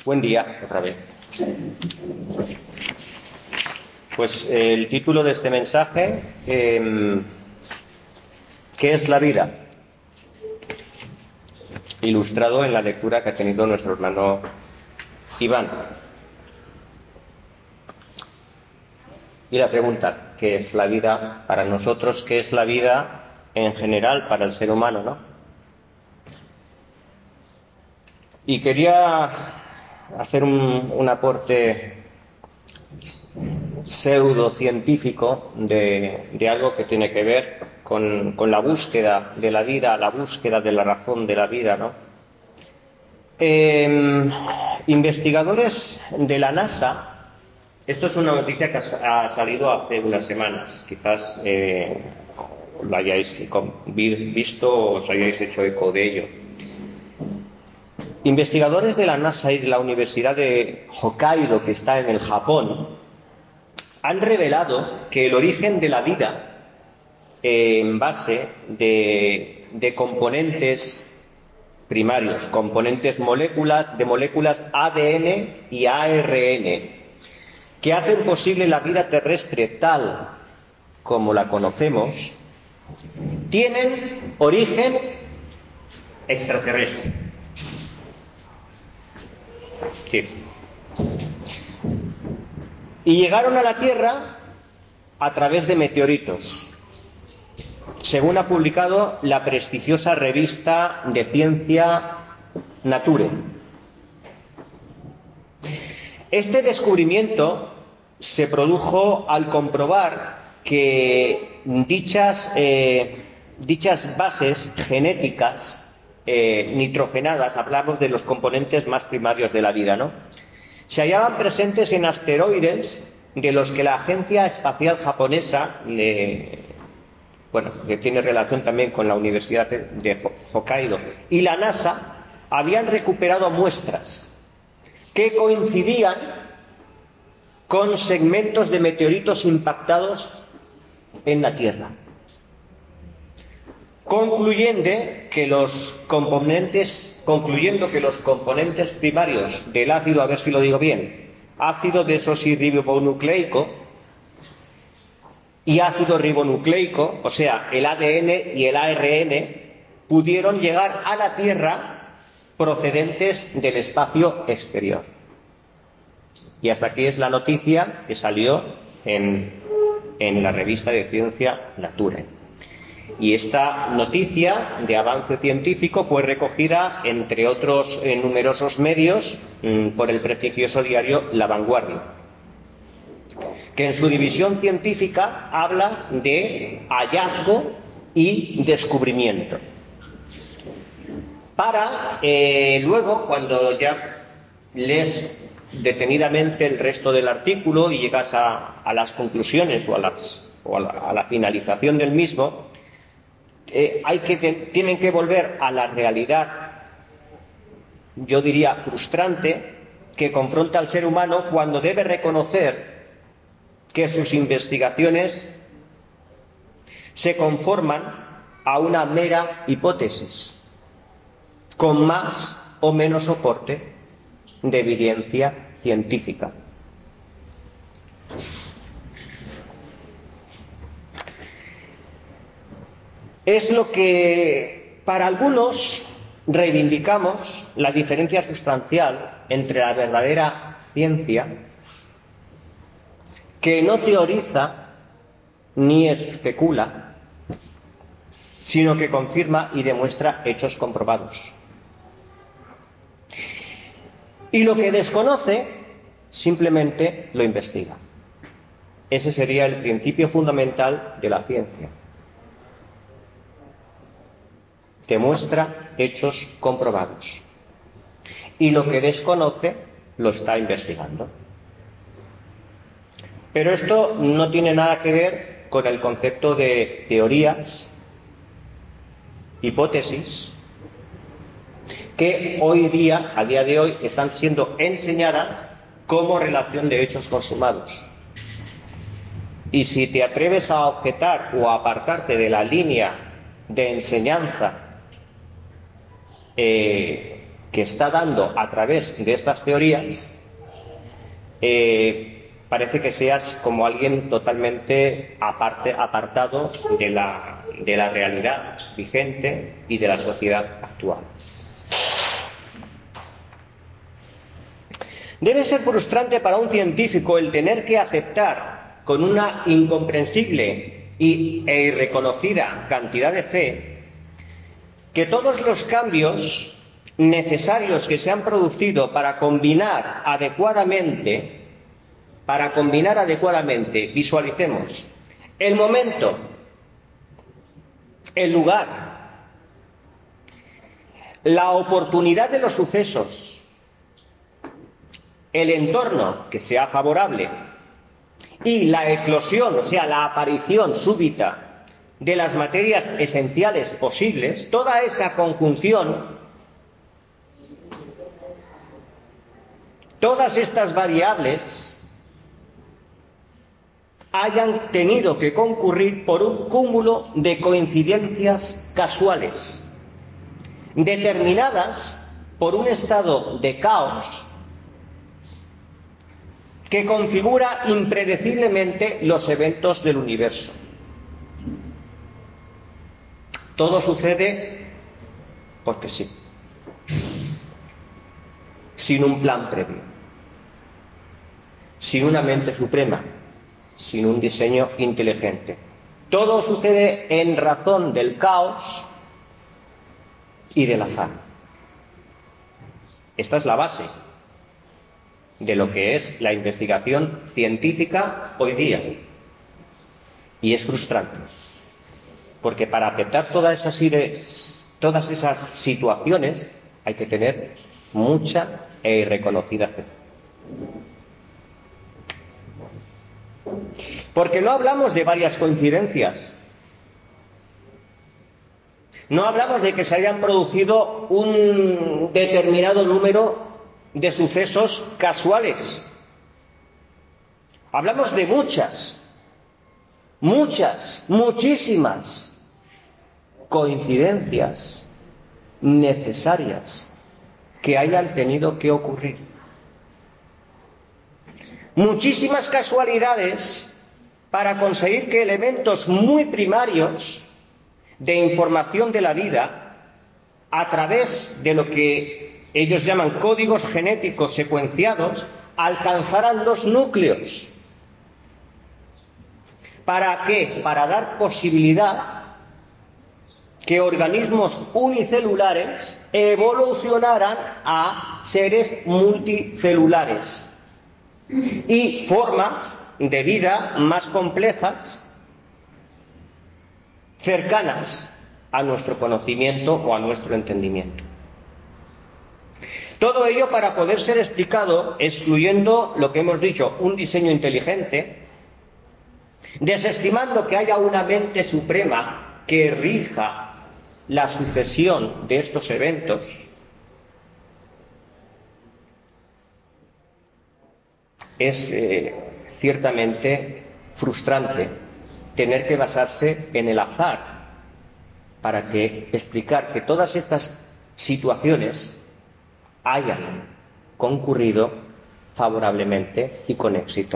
Buen día, otra vez. Pues el título de este mensaje, ¿qué es la vida? Ilustrado en la lectura que ha tenido nuestro hermano Iván. Y la pregunta, ¿qué es la vida para nosotros? ¿Qué es la vida en general para el ser humano, no? Y quería hacer un aporte pseudocientífico de algo que tiene que ver con la búsqueda de la vida, la búsqueda de la razón de la vida, ¿no? Investigadores de la NASA, esto es una noticia que ha salido hace unas semanas, quizás lo hayáis visto o os hayáis hecho eco de ello. Investigadores de la NASA y de la Universidad de Hokkaido, que está en el Japón, han revelado que el origen de la vida en base de componentes primarios, componentes de moléculas ADN y ARN, que hacen posible la vida terrestre tal como la conocemos, tienen origen extraterrestre. Sí. Y llegaron a la Tierra a través de meteoritos, según ha publicado la prestigiosa revista de ciencia Nature. Este descubrimiento se produjo al comprobar que dichas bases genéticas nitrogenadas, hablamos de los componentes más primarios de la vida, ¿no?, se hallaban presentes en asteroides de los que la Agencia Espacial Japonesa, que tiene relación también con la Universidad de Hokkaido, y la NASA, habían recuperado muestras que coincidían con segmentos de meteoritos impactados en la Tierra, concluyendo que los componentes primarios del ácido, a ver si lo digo bien, ácido desoxirribonucleico y ácido ribonucleico, o sea, el ADN y el ARN, pudieron llegar a la Tierra procedentes del espacio exterior. Y hasta aquí es la noticia que salió en la revista de ciencia Nature. Y esta noticia de avance científico fue recogida, entre otros, en numerosos medios por el prestigioso diario La Vanguardia, que en su división científica habla de hallazgo y descubrimiento. Para luego, cuando ya lees detenidamente el resto del artículo y llegas a las conclusiones o a la finalización del mismo, tienen que volver a la realidad, yo diría frustrante, que confronta al ser humano cuando debe reconocer que sus investigaciones se conforman a una mera hipótesis, con más o menos soporte de evidencia científica. Es lo que para algunos reivindicamos la diferencia sustancial entre la verdadera ciencia, que no teoriza ni especula, sino que confirma y demuestra hechos comprobados, y lo que desconoce simplemente lo investiga. Ese sería el principio fundamental de la ciencia. Demuestra hechos comprobados. Y lo que desconoce lo está investigando. Pero esto no tiene nada que ver con el concepto de teorías, hipótesis, que a día de hoy, están siendo enseñadas como relación de hechos consumados. Y si te atreves a objetar o a apartarte de la línea de enseñanza que está dando a través de estas teorías, parece que seas como alguien totalmente apartado de la realidad vigente y de la sociedad actual. Debe ser frustrante para un científico el tener que aceptar con una incomprensible e irreconocida cantidad de fe que todos los cambios necesarios que se han producido para combinar adecuadamente, visualicemos el momento, el lugar, la oportunidad de los sucesos, el entorno que sea favorable y la eclosión, o sea, la aparición súbita de las materias esenciales posibles, toda esa conjunción, todas estas variables hayan tenido que concurrir por un cúmulo de coincidencias casuales, determinadas por un estado de caos que configura impredeciblemente los eventos del universo. Todo sucede porque sí, sin un plan previo, sin una mente suprema, sin un diseño inteligente. Todo sucede en razón del caos y del azar. Esta es la base de lo que es la investigación científica hoy día. Y es frustrante, porque para aceptar todas esas situaciones hay que tener mucha e irreconocida fe. Porque no hablamos de varias coincidencias. No hablamos de que se hayan producido un determinado número de sucesos casuales. Hablamos de muchísimas coincidencias necesarias que hayan tenido que ocurrir. Muchísimas casualidades para conseguir que elementos muy primarios de información de la vida, a través de lo que ellos llaman códigos genéticos secuenciados, alcanzaran los núcleos. ¿Para qué? Para dar posibilidad que organismos unicelulares evolucionaran a seres multicelulares y formas de vida más complejas, cercanas a nuestro conocimiento o a nuestro entendimiento. Todo ello para poder ser explicado excluyendo lo que hemos dicho, un diseño inteligente, desestimando que haya una mente suprema que rija la sucesión de estos eventos. Es ciertamente frustrante tener que basarse en el azar para explicar que todas estas situaciones hayan concurrido favorablemente y con éxito.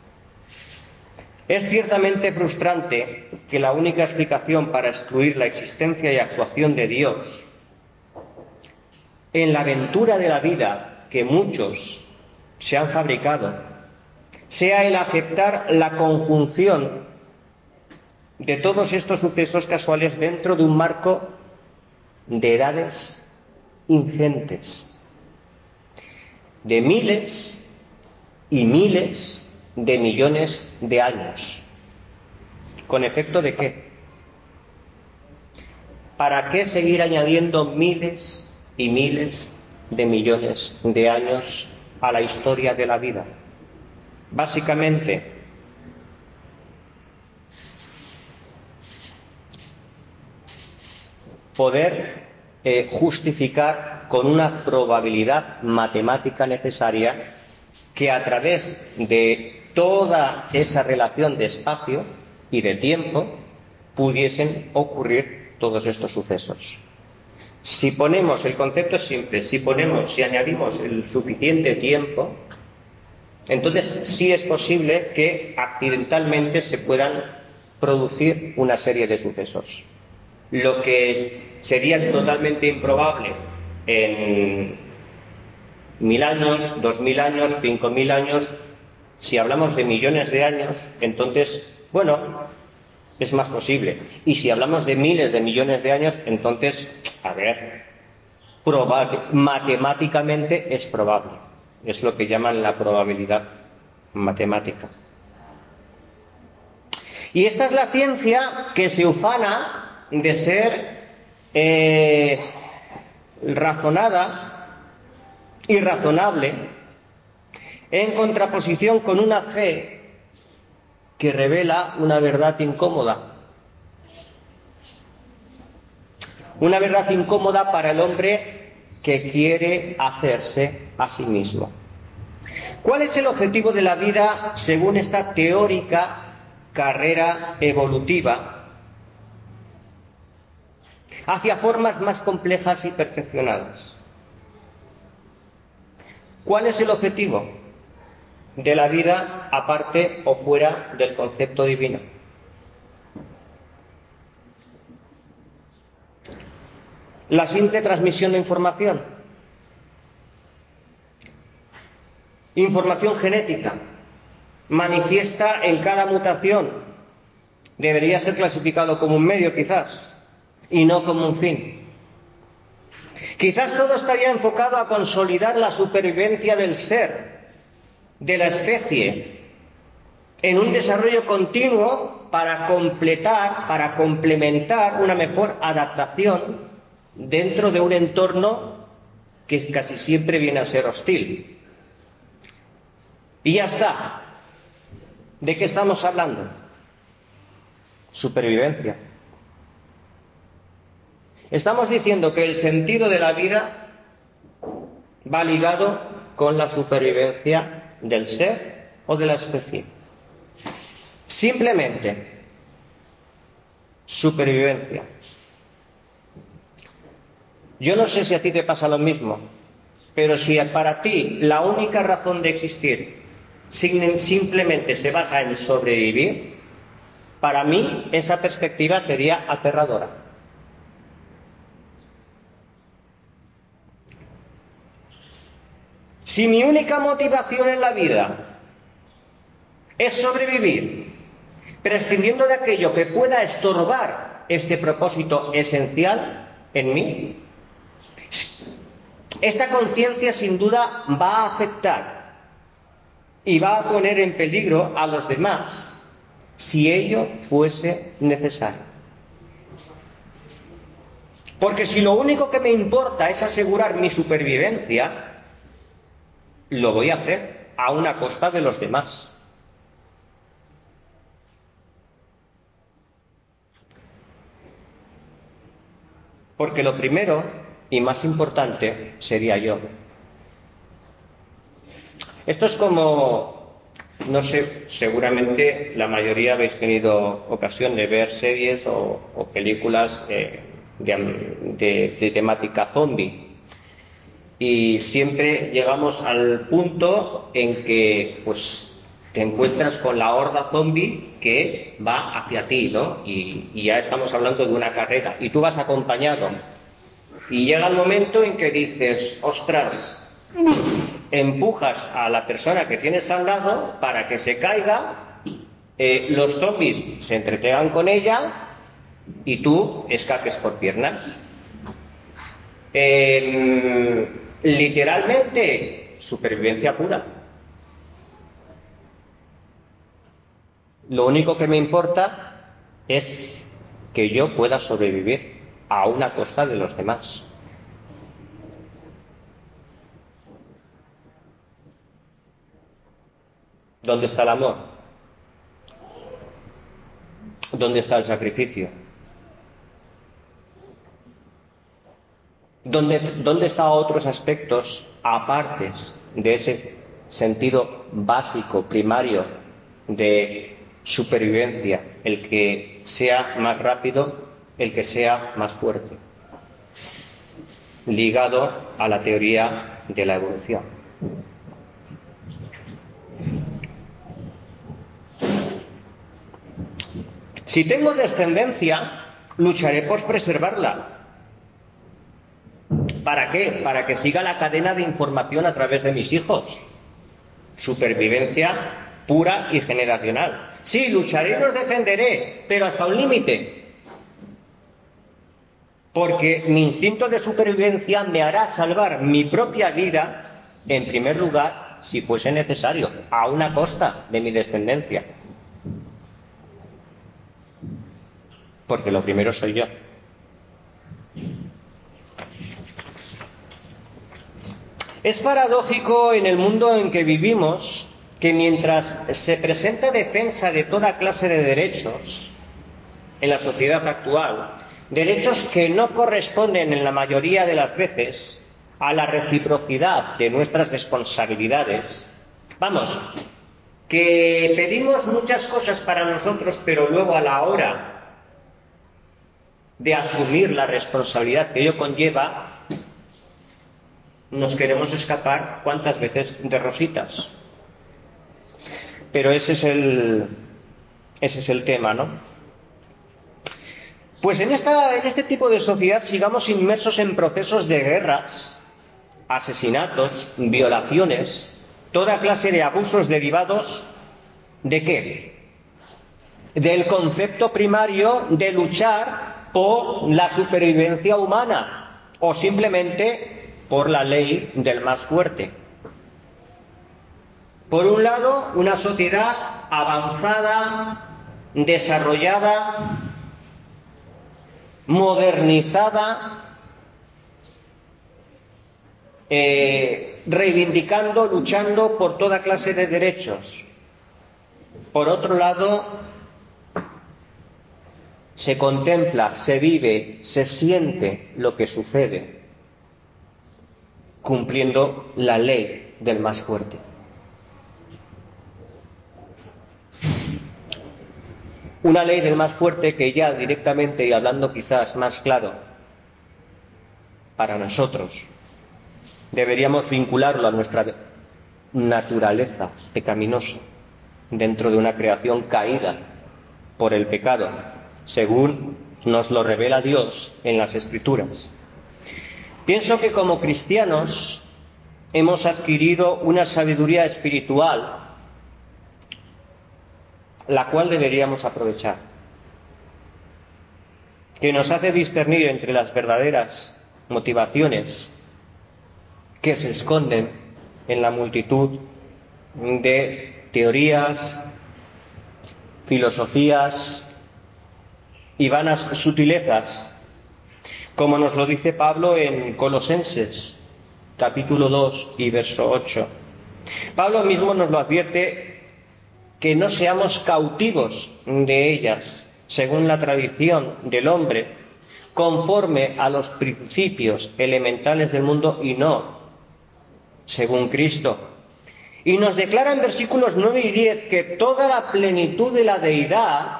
Es ciertamente frustrante que la única explicación para excluir la existencia y actuación de Dios en la aventura de la vida que muchos se han fabricado sea el aceptar la conjunción de todos estos sucesos casuales dentro de un marco de edades ingentes, de miles y miles de millones de años. ¿Con efecto de qué? ¿Para qué seguir añadiendo miles y miles de millones de años a la historia de la vida? Básicamente, poder justificar con una probabilidad matemática necesaria que a través de toda esa relación de espacio y de tiempo pudiesen ocurrir todos estos sucesos. Si ponemos, el concepto es simple, si añadimos el suficiente tiempo, entonces sí es posible que accidentalmente se puedan producir una serie de sucesos. Lo que sería totalmente improbable en 1000 años, 2000 años, 5000 años, si hablamos de millones de años, entonces, bueno, es más posible. Y si hablamos de miles de millones de años, entonces, a ver, matemáticamente es probable. Es lo que llaman la probabilidad matemática. Y esta es la ciencia que se ufana de ser razonada y razonable, en contraposición con una fe que revela una verdad incómoda. Una verdad incómoda para el hombre que quiere hacerse a sí mismo. ¿Cuál es el objetivo de la vida según esta teórica carrera evolutiva hacia formas más complejas y perfeccionadas? ¿Cuál es el objetivo de la vida aparte o fuera del concepto divino? La simple transmisión de información. Información genética, manifiesta en cada mutación. Debería ser clasificado como un medio, quizás, y no como un fin. Quizás todo estaría enfocado a consolidar la supervivencia del ser, de la especie, en un desarrollo continuo para completar, para complementar una mejor adaptación dentro de un entorno que casi siempre viene a ser hostil. Y ya está. ¿De qué estamos hablando? Supervivencia. Estamos diciendo que el sentido de la vida va ligado con la supervivencia del ser o de la especie. Simplemente supervivencia. Yo no sé si a ti te pasa lo mismo, pero si para ti la única razón de existir simplemente se basa en sobrevivir, para mí esa perspectiva sería aterradora. Si mi única motivación en la vida es sobrevivir, prescindiendo de aquello que pueda estorbar este propósito esencial en mí, esta conciencia sin duda va a afectar y va a poner en peligro a los demás si ello fuese necesario. Porque si lo único que me importa es asegurar mi supervivencia, lo voy a hacer a una costa de los demás. Porque lo primero y más importante sería yo. Esto es como, no sé, seguramente la mayoría habéis tenido ocasión de ver series o películas de temática zombie. Y siempre llegamos al punto en que pues te encuentras con la horda zombie que va hacia ti, ¿no? Y ya estamos hablando de una carrera y tú vas acompañado y llega el momento en que dices, ostras, empujas a la persona que tienes al lado para que se caiga, los zombies se entretengan con ella y tú escapes por piernas. Literalmente, supervivencia pura. Lo único que me importa es que yo pueda sobrevivir a una costa de los demás. ¿Dónde está el amor? ¿Dónde está el sacrificio? ¿Dónde están otros aspectos apartes de ese sentido básico, primario de supervivencia? El que sea más rápido, el que sea más fuerte. ligado a la teoría de la evolución. Si tengo descendencia, lucharé por preservarla. ¿Para qué? Para que siga la cadena de información a través de mis hijos. Supervivencia pura y generacional. Sí, lucharé y los defenderé, pero hasta un límite. Porque mi instinto de supervivencia me hará salvar mi propia vida, en primer lugar, si fuese necesario, a una costa de mi descendencia. Porque lo primero soy yo. Es paradójico en el mundo en que vivimos que mientras se presenta defensa de toda clase de derechos en la sociedad actual, derechos que no corresponden en la mayoría de las veces a la reciprocidad de nuestras responsabilidades, vamos, que pedimos muchas cosas para nosotros, pero luego a la hora de asumir la responsabilidad que ello conlleva, nos queremos escapar cuántas veces de rositas. Pero ese es el tema, ¿no? Pues en este tipo de sociedad sigamos inmersos en procesos de guerras, asesinatos, violaciones, toda clase de abusos derivados ¿de qué? Del concepto primario de luchar por la supervivencia humana o simplemente por la ley del más fuerte. Por un lado, una sociedad avanzada, desarrollada, modernizada, reivindicando, luchando por toda clase de derechos. Por otro lado, se contempla, se vive, se siente lo que sucede, cumpliendo la ley del más fuerte. Una ley del más fuerte que ya directamente, y hablando quizás más claro para nosotros, deberíamos vincularlo a nuestra naturaleza pecaminosa dentro de una creación caída por el pecado, según nos lo revela Dios en las Escrituras. Pienso que como cristianos hemos adquirido una sabiduría espiritual la cual deberíamos aprovechar, que nos hace discernir entre las verdaderas motivaciones que se esconden en la multitud de teorías, filosofías y vanas sutilezas, como nos lo dice Pablo en Colosenses, capítulo 2 y verso 8. Pablo mismo nos lo advierte, que no seamos cautivos de ellas, según la tradición del hombre, conforme a los principios elementales del mundo y no según Cristo. Y nos declara en versículos 9 y 10 que toda la plenitud de la deidad,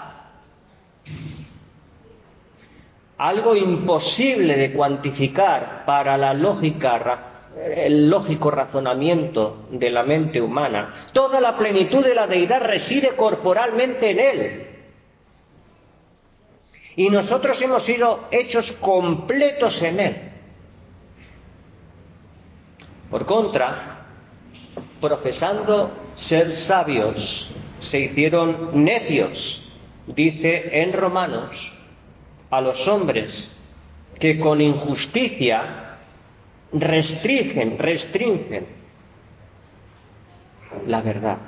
algo imposible de cuantificar para la lógica, el lógico razonamiento de la mente humana, toda la plenitud de la deidad reside corporalmente en Él. Y nosotros hemos sido hechos completos en Él. Por contra, profesando ser sabios, se hicieron necios, dice en Romanos, a los hombres que con injusticia restringen la verdad.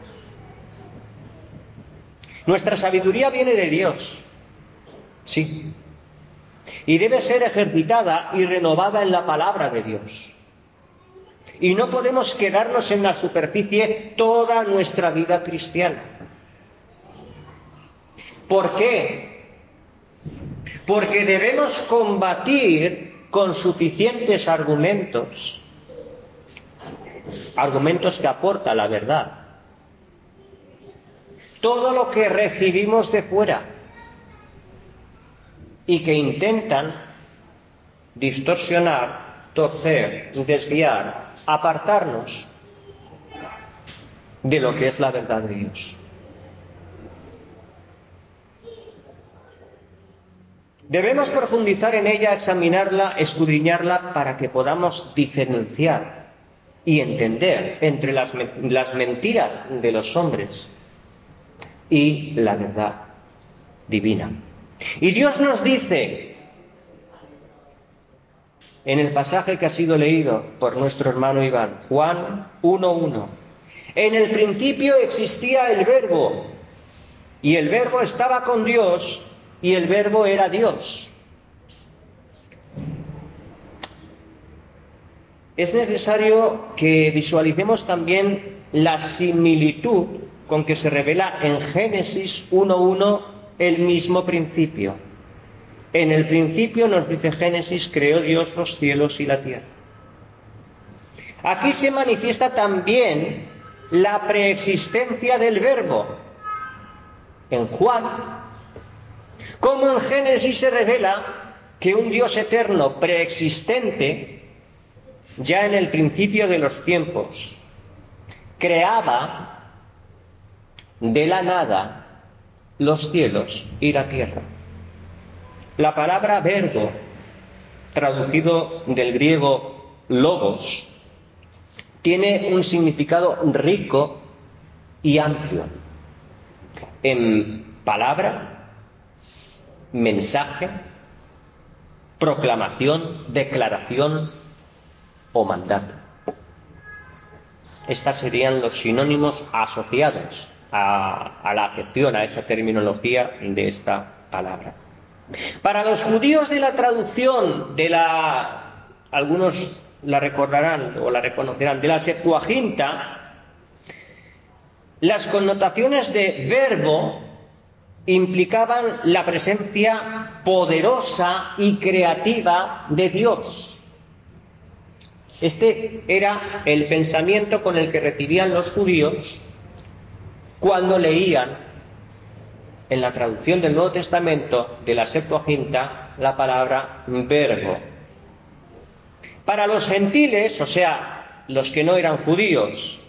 Nuestra sabiduría viene de Dios, sí, y debe ser ejercitada y renovada en la palabra de Dios. Y no podemos quedarnos en la superficie toda nuestra vida cristiana. ¿Por qué? Porque debemos combatir con suficientes argumentos que aporta la verdad, todo lo que recibimos de fuera y que intentan distorsionar torcer, desviar, apartarnos de lo que es la verdad de Dios. Debemos profundizar en ella, examinarla, escudriñarla para que podamos diferenciar y entender entre las mentiras de los hombres y la verdad divina. Y Dios nos dice en el pasaje que ha sido leído por nuestro hermano Iván, Juan 1:1, en el principio existía el Verbo, y el Verbo estaba con Dios, y el Verbo era Dios. Es necesario que visualicemos también la similitud con que se revela en Génesis 1:1 el mismo principio. En el principio, nos dice Génesis, creó Dios los cielos y la tierra. Aquí se manifiesta también la preexistencia del Verbo. En Juan, como en Génesis se revela que un Dios eterno preexistente, ya en el principio de los tiempos, creaba de la nada los cielos y la tierra. La palabra verbo, traducido del griego logos, tiene un significado rico y amplio en palabra, mensaje, proclamación, declaración o mandato. Estos serían los sinónimos asociados a la acepción, a esa terminología de esta palabra. Para los judíos de la traducción algunos la recordarán o la reconocerán, de la Septuaginta, las connotaciones de verbo implicaban la presencia poderosa y creativa de Dios. Este era el pensamiento con el que recibían los judíos cuando leían en la traducción del Nuevo Testamento de la Septuaginta la palabra verbo. Para los gentiles, o sea, los que no eran judíos,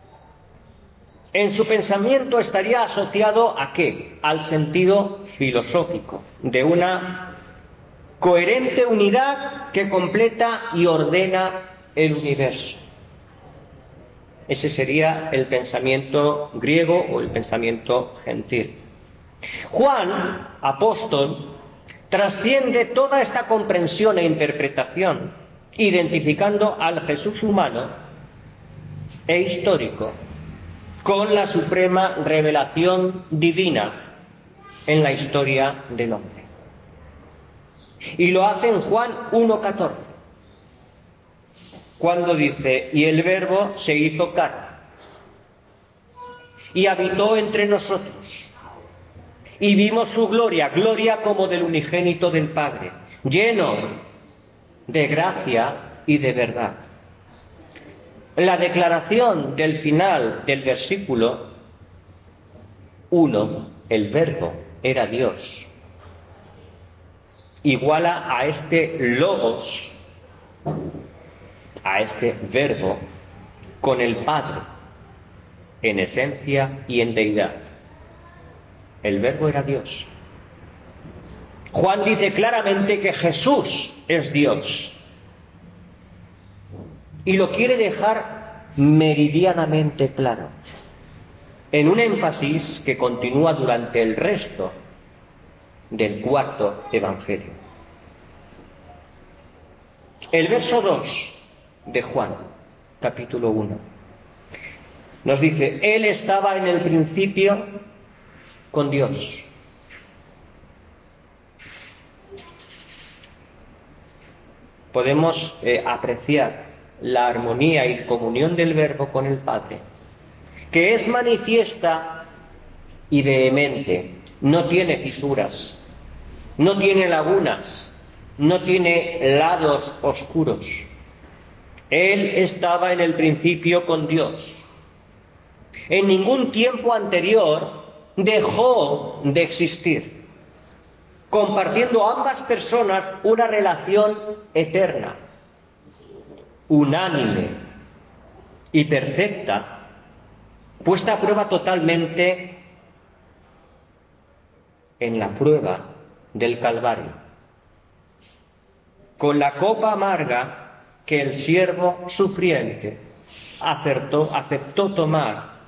en su pensamiento estaría asociado ¿a qué? Al sentido filosófico, de una coherente unidad que completa y ordena el universo. Ese sería el pensamiento griego o el pensamiento gentil. Juan, apóstol, trasciende toda esta comprensión e interpretación, identificando al Jesús humano e histórico con la suprema revelación divina en la historia del hombre. Y lo hace en Juan 1:14, cuando dice: y el Verbo se hizo carne y habitó entre nosotros, y vimos su gloria, gloria como del unigénito del Padre, lleno de gracia y de verdad. La declaración del final del versículo 1, el Verbo era Dios, iguala a este logos, a este Verbo, con el Padre, en esencia y en deidad. El Verbo era Dios. Juan dice claramente que Jesús es Dios. Y lo quiere dejar meridianamente claro, en un énfasis que continúa durante el resto del cuarto Evangelio. El verso 2 de Juan, capítulo 1, nos dice: Él estaba en el principio con Dios. Podemos apreciar la armonía y comunión del Verbo con el Padre, que es manifiesta y vehemente, no tiene fisuras, no tiene lagunas, no tiene lados oscuros. Él estaba en el principio con Dios. En ningún tiempo anterior dejó de existir, compartiendo ambas personas una relación eterna. unánime y perfecta, puesta a prueba totalmente en la prueba del Calvario, con la copa amarga que el siervo sufriente aceptó tomar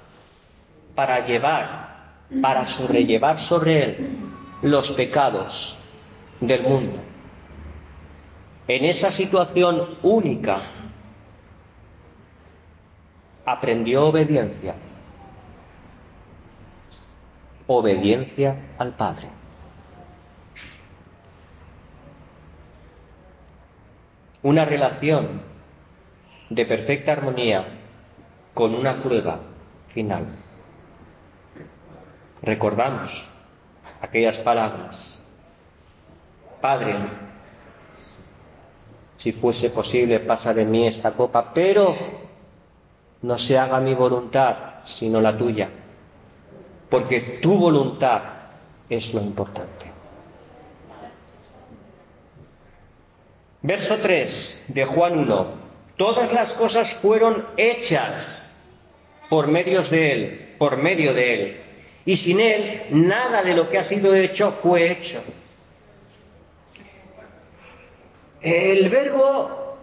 para sobrellevar sobre él los pecados del mundo. En esa situación única aprendió obediencia al Padre. Una relación de perfecta armonía con una prueba final. Recordamos aquellas palabras: Padre, si fuese posible, pasa de mí esta copa, pero no se haga mi voluntad, sino la tuya, porque tu voluntad es lo importante. Verso 3 de Juan 1. Todas las cosas fueron hechas por medio de Él, y sin Él nada de lo que ha sido hecho fue hecho. El verbo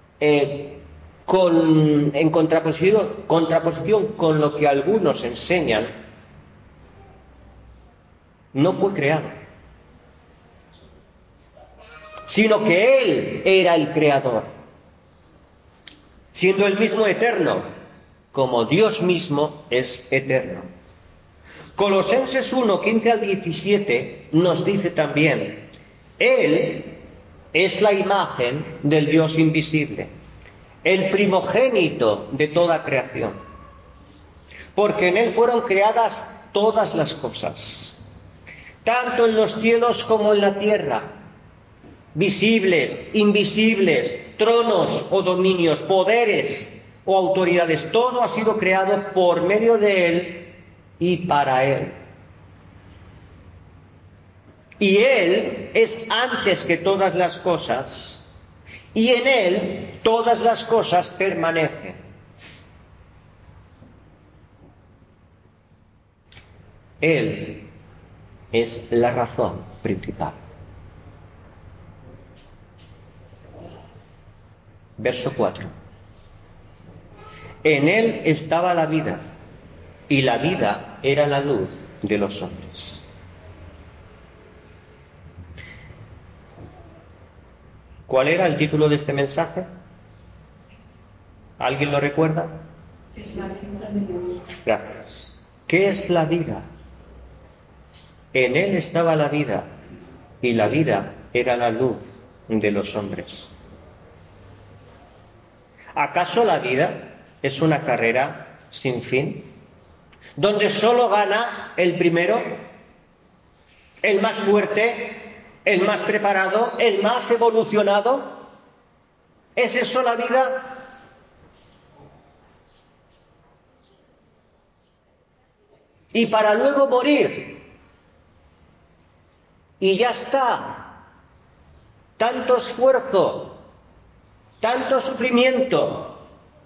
en contraposición con lo que algunos enseñan, no fue creado, sino que Él era el creador, siendo el mismo eterno, como Dios mismo es eterno. Colosenses 1, 15 al 17 nos dice también: Él es la imagen del Dios invisible, el primogénito de toda creación, porque en Él fueron creadas todas las cosas, tanto en los cielos como en la tierra, visibles, invisibles, tronos o dominios, poderes o autoridades. Todo ha sido creado por medio de Él y para Él. Y Él es antes que todas las cosas, y en Él todas las cosas permanecen. Él es la razón principal. Verso 4. En Él estaba la vida, y la vida era la luz de los hombres. ¿Cuál era el título de este mensaje? ¿Alguien lo recuerda? Es la vida de Dios. Gracias. ¿Qué es la vida? En Él estaba la vida, y la vida era la luz de los hombres. ¿Acaso la vida es una carrera sin fin, donde solo gana el primero, el más fuerte, el más preparado, el más evolucionado? ¿Es eso la vida? Y para luego morir. Y ya está. Tanto esfuerzo, tanto sufrimiento,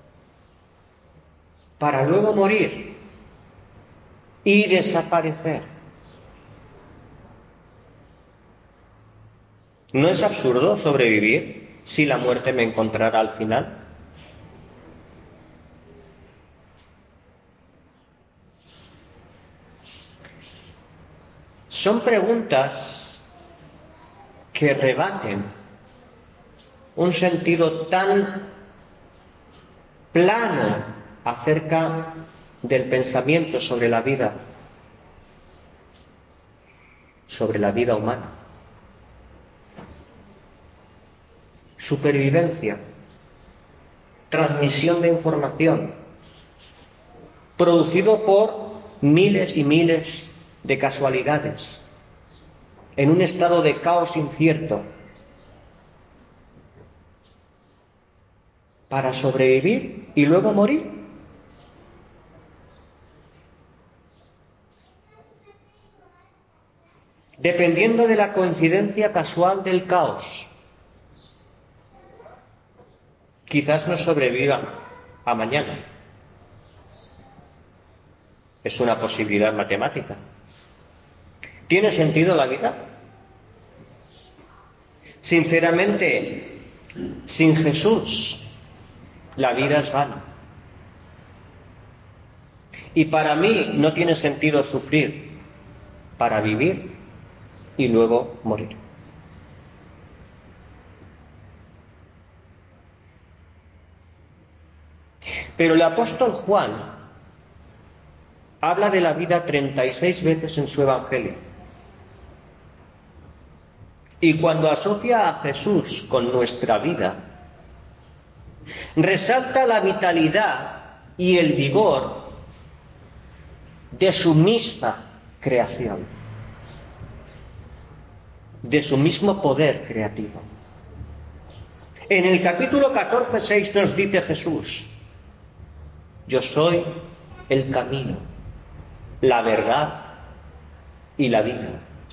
para luego morir y desaparecer. ¿No es absurdo sobrevivir si la muerte me encontrara al final? Son preguntas que rebaten un sentido tan plano acerca del pensamiento sobre la vida humana. Supervivencia, transmisión de información, producido por miles y miles de casualidades, en un estado de caos incierto, para sobrevivir y luego morir. Dependiendo de la coincidencia casual del caos. quizás no sobreviva a mañana. Es una posibilidad matemática. ¿Tiene sentido la vida? Sinceramente, sin Jesús, la vida es vana. Y para mí no tiene sentido sufrir para vivir y luego morir. Pero el apóstol Juan habla de la vida 36 veces en su Evangelio. Y cuando asocia a Jesús con nuestra vida, resalta la vitalidad y el vigor de su misma creación, de su mismo poder creativo. En el capítulo 14:6 nos dice Jesús: yo soy el camino, la verdad y la vida.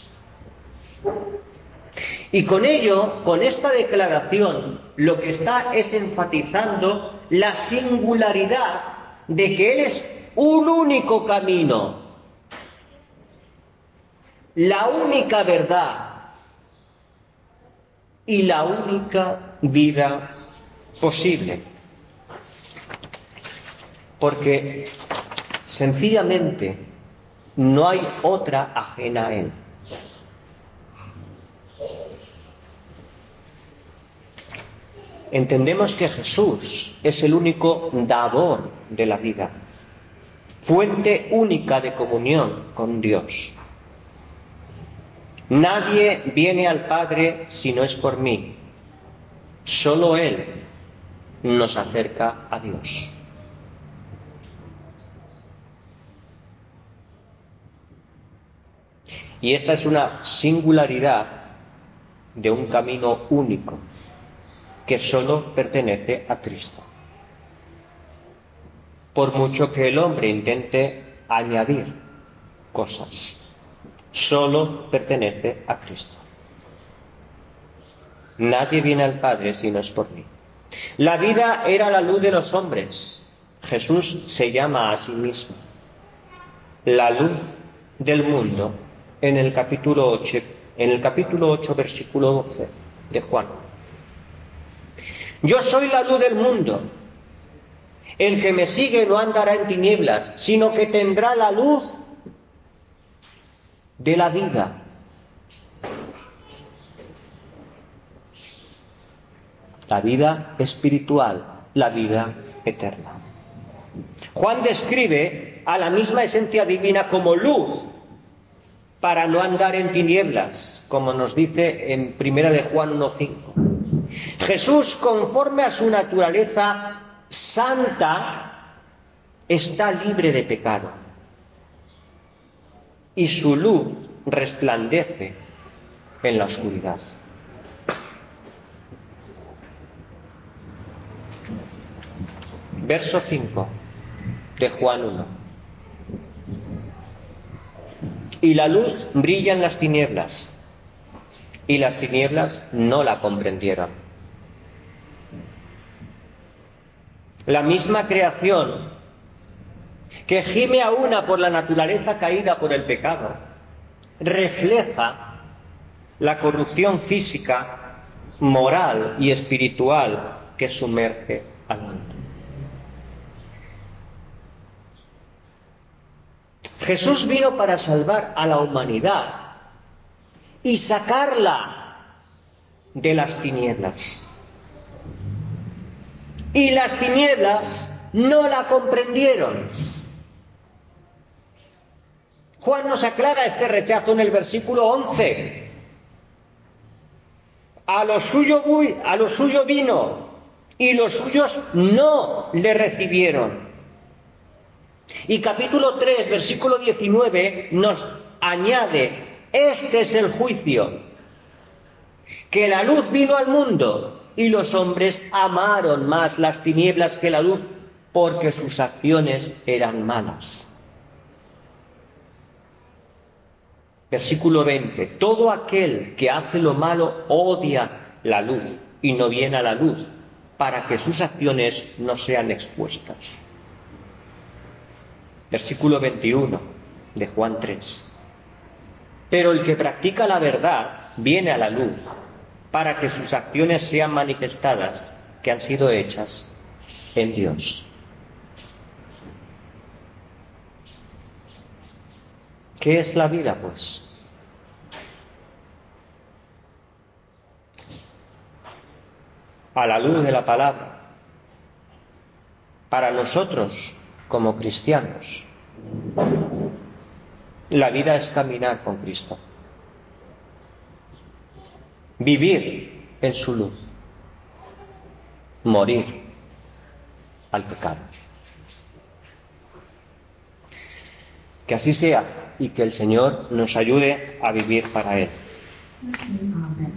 Y con ello, con esta declaración, lo que está es enfatizando la singularidad de que Él es un único camino, la única verdad y la única vida posible. Porque sencillamente no hay otra ajena a Él. Entendemos que Jesús es el único dador de la vida, fuente única de comunión con Dios. Nadie viene al Padre si no es por mí. Solo Él nos acerca a Dios. Y esta es una singularidad de un camino único que solo pertenece a Cristo. Por mucho que el hombre intente añadir cosas, solo pertenece a Cristo. Nadie viene al Padre si no es por mí. La vida era la luz de los hombres. Jesús se llama a sí mismo la luz del mundo en el capítulo 8, versículo 12 de Juan. Yo soy la luz del mundo. El que me sigue no andará en tinieblas, sino que tendrá la luz de la vida. La vida espiritual, la vida eterna. Juan describe a la misma esencia divina como luz para no andar en tinieblas, como nos dice en 1 de Juan 1:5. Jesús, conforme a su naturaleza santa, está libre de pecado y su luz resplandece en la oscuridad. Verso 5 de Juan 1. Y la luz brilla en las tinieblas, y las tinieblas no la comprendieron. La misma creación que gime a una por la naturaleza caída por el pecado, refleja la corrupción física, moral y espiritual que sumerge al mundo. Jesús vino para salvar a la humanidad y sacarla de las tinieblas. Y las tinieblas no la comprendieron. Juan nos aclara este rechazo en el versículo 11. A lo suyo vino, y los suyos no le recibieron. Y capítulo 3, versículo 19, nos añade: este es el juicio, que la luz vino al mundo, y los hombres amaron más las tinieblas que la luz, porque sus acciones eran malas. Versículo 20. Todo aquel que hace lo malo odia la luz y no viene a la luz, para que sus acciones no sean expuestas. Versículo 21 de Juan 3. Pero el que practica la verdad viene a la luz, para que sus acciones sean manifestadas, que han sido hechas en Dios. ¿Qué es la vida, pues? A la luz de la palabra. Para nosotros, como cristianos, la vida es caminar con Cristo. Vivir en su luz. Morir al pecado. Que así sea y que el Señor nos ayude a vivir para Él. Amén.